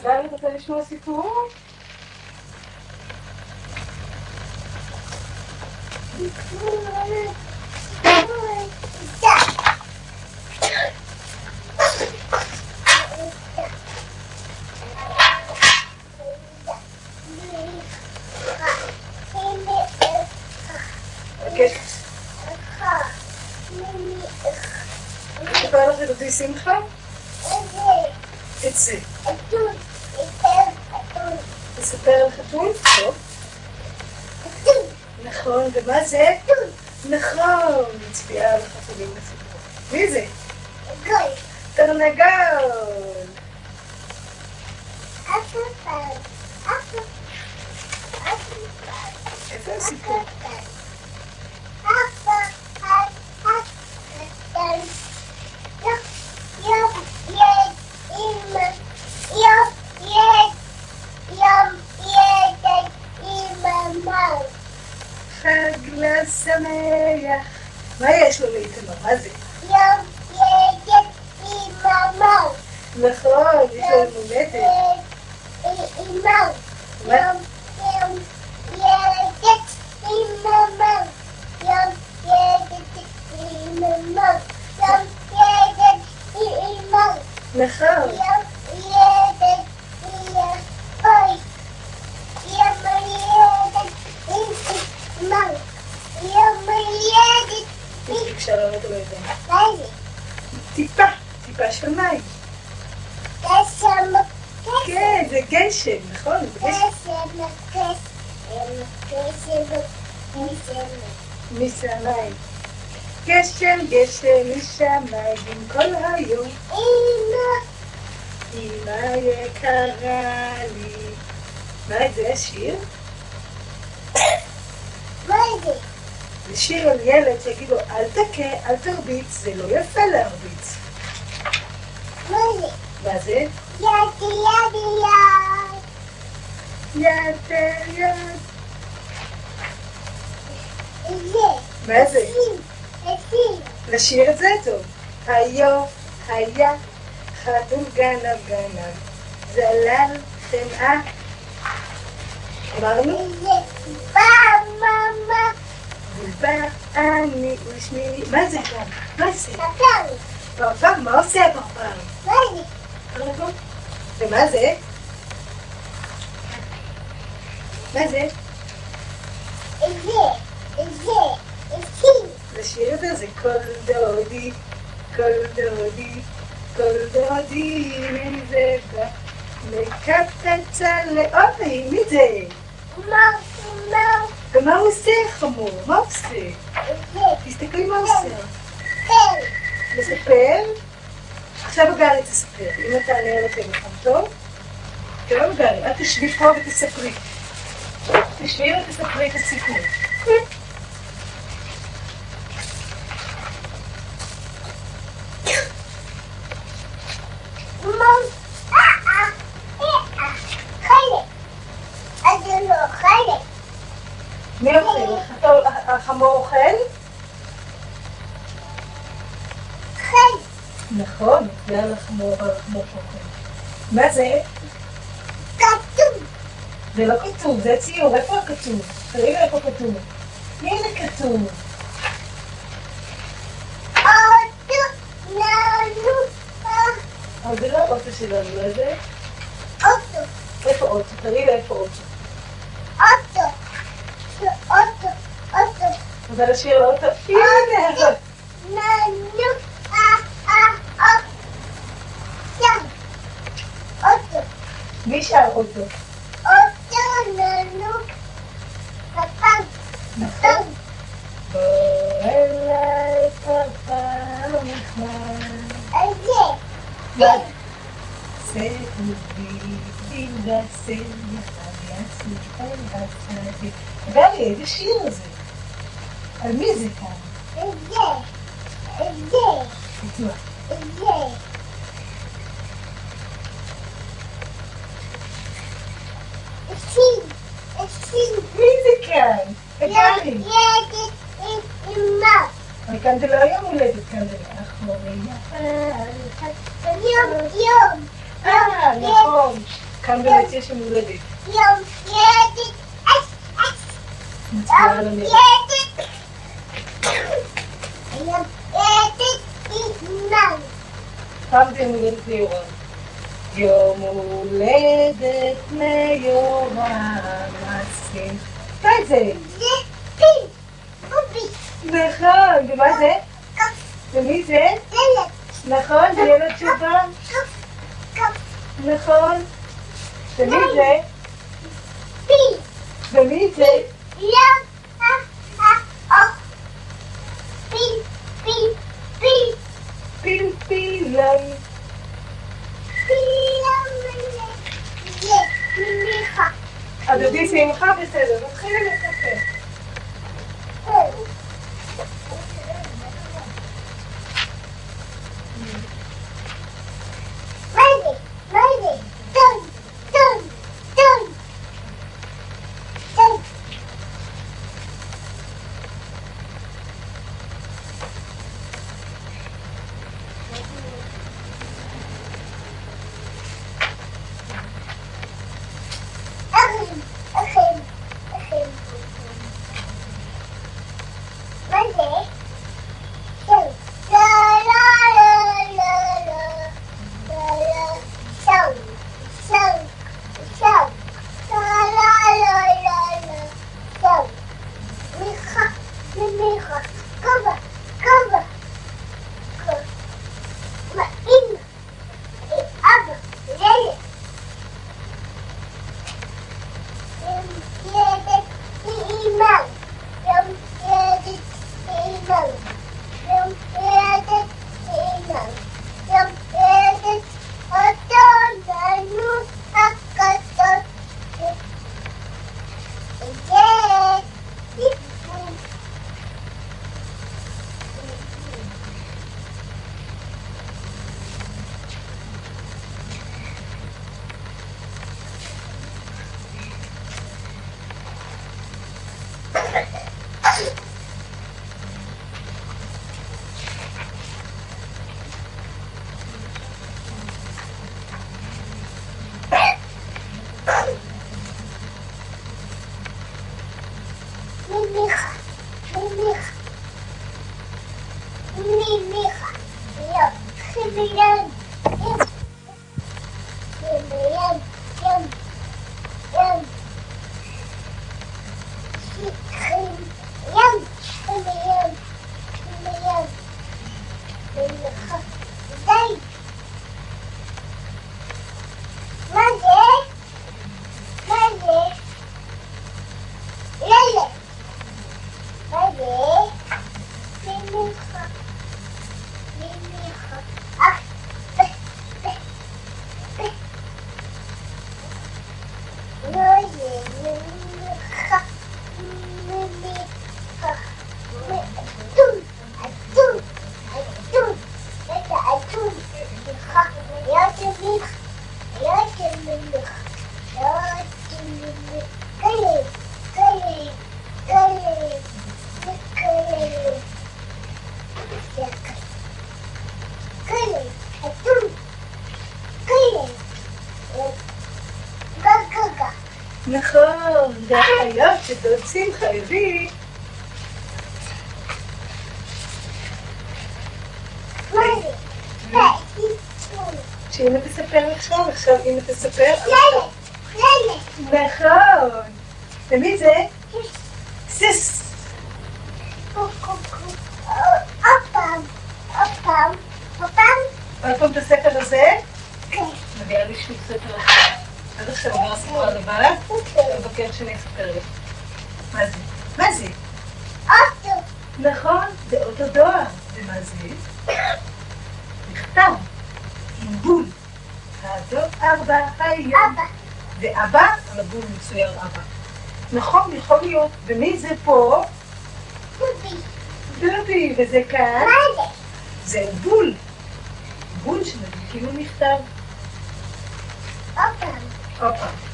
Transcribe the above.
גלי, רוצה לשמוע סיפור? אספר לך את אותי שמחה? את זה. אספר לך חתול? טוב. נכון, ומה זה? נכון, נצביע על החתולים לסיפור. מי זה? תרנגול. איפה הסיפור? חג לשמח. מה יש לו להתאמר? מה זה? יום ילד אימא. נכון, יש לו מולדת. אימא. יום ילד אימא. יום ילד אימא. יום ילד אימא. נכון. יום ילד אימא. יום ילד אימא. יום ילד תפסיק שלום את הולדת. מה זה? טיפה של מים. גשם. כן, זה גשם, נכון? זה גשם. משמיים. גשם, גשם, משמיים, כל היום. אמא יקרה לי. מה זה השיר? מה זה? זה שיר על ילד שיגיד לו, אל תכה, אל תרביץ, זה לא יפה להרביץ. מה זה? מה זה? יד. יד. זה. מה זה? אסים. לשיר את זה טוב. היה חתול גנב, זלל חמאה. אמרנו? זה. ממה. ובא אני ושמי. מה זה גם? מה זה? פפר. פרפר? מה עושה הפרפר? מה זה? תרנגול. ומה זה? מה זה? אסים. לשיר את זה כל דודי, מן זה בא, מקפץ על אוי, מי זה? מר. ומה הוא עושה חמור? מה הוא עושה? זה. תסתכלי מה הוא עושה. פל. מספר? עכשיו גלי תספר, אם אתה ענה על הטלפון, טוב? טוב גלי, את תשבי פה ותספרי. תשבי ותספרי את הסיפור. מי אוכל? החמור אוכל? נכון, זה על החמור אוכל. מה זה? כתוב. זה לא כתוב, זה ציור, איפה הכתוב? תראי לי איפה כתוב. הנה כתוב. אוטו לנו. אבל זה לא אוטו שלנו, לא זה? אוטו. איפה אוטו? תראי לי איפה אוטו. רוצה לשיר לאוטו? הנה! לנו. מי שר אוטו? אוטו לנו. פפר. נכון. בוא אליי פרפר נחמד. זה. סעודי נסי יחד יעשי אל הצדי. גלי, איזה שיר זה? על מי זה כאן? תשמע. מי זה כאן? גלי. כאן זה לא יום הולדת, כאן זה אחמוריה. נכון. כאן באמת יש יום הולדת. יום הולדת. מצביעה על הנר. יום הולדת אימא. פעם זה יום הולדת ליורם. יום הולדת ליורם. מעשים. מה זה? זה פי. פופי. נכון, ומה זה? ומי זה? ילד. נכון, זה ילד תשובה. נכון. ומי זה? פי. ומי זה? יום. פי. פי. פי. פלפילן. מיכה. הדודי שמחה בסדר, נתחיל לקפה. מה זה? טון, טון, טון. טון. אחים. מה זה? טון. לא, לא, לא, לא, לא. מיכה, כובע, אמא, אבא, ילד, ילד, אימא, יום ילד, אימא, יום ילד, אימא, יום ילד, אותנו הקטות, מיכה, נכון, זה החיות שדוד שמחה הביא. שאמא תספר עכשיו אמא תספר. נכון. ומי זה? סיס. עוד פעם את הספר הזה? כן. מביאה לי שוב ספר אחר. עד עכשיו עבר ספר לבעלה? מבקר שאני אספר לי. מה זה? אוטו. נכון, זה אוטו דואר. ומה זה? מכתב. עם בול. הדוב 4 היום. אבא. ואבא, על הבול מצויר אבא. נכון, יכול להיות. ומי זה פה? דודי. דודי, וזה כאן? מה זה? זה בול. בול שמדליקים לו מכתב. עוד פעם. עוד פעם.